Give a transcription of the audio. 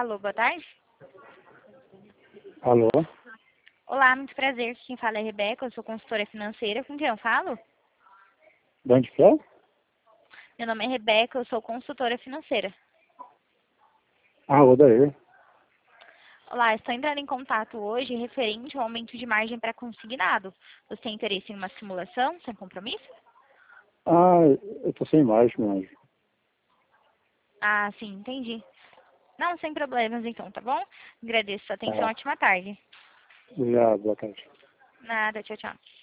Alô, boa tarde. Alô? Olá, muito prazer. Quem fala é Rebeca, eu sou consultora financeira. Com quem eu falo? De onde que é? Meu nome é Rebeca, eu sou consultora financeira. Ah, Odair. Olá, estou entrando em contato hoje referente ao aumento de margem para consignado. Você tem interesse em uma simulação sem compromisso? Ah, eu tô sem imagem, meu anjo. Ah, sim, entendi. Não, sem problemas então, tá bom? Agradeço sua atenção, Ah, ótima tarde. obrigado, boa tarde. Nada, tchau, tchau.